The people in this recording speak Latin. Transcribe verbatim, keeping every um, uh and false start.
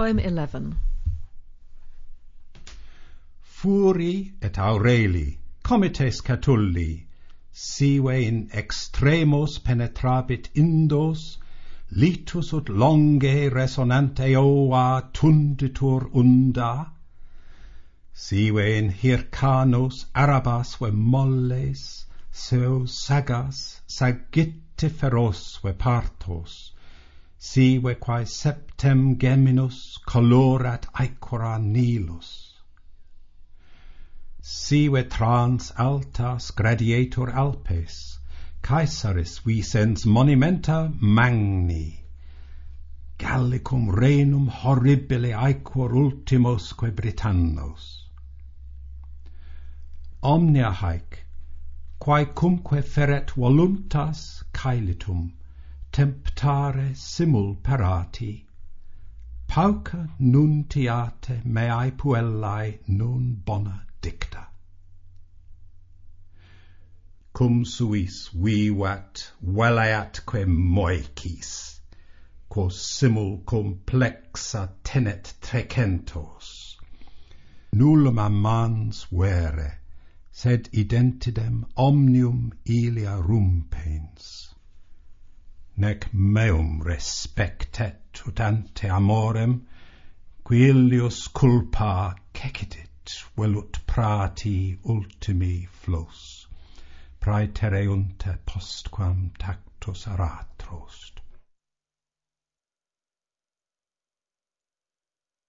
Poem eleven. Furi et Aureli, comites Catulli, sive in extremos penetrabit indos, litus ut longe resonante ova tunditur unda, sive in Hyrcanos arabas ve molles, seu sagas sagittiferos ve partos, sive quae septem geminus colorat aequora nilus. Sive trans altas gradiatur Alpes, Caesaris vicens monumenta magni, Gallicum renum horribile aequor ultimosque Britannos. Omnia haec, quae cumque feret voluntas caelitum, temptare simul parati, pauca nuntiate meae puellae nun bona dicta. Cum suis vivat velaatque moecis, quos simul complexa tenet trecentos, nullum amans vere, sed identidem omnium ilia rumpens, nec meum respectet ut ante amorem, qui illius culpa cecitit velut prati ultimi flos, praetereunt postquam tactus aratros.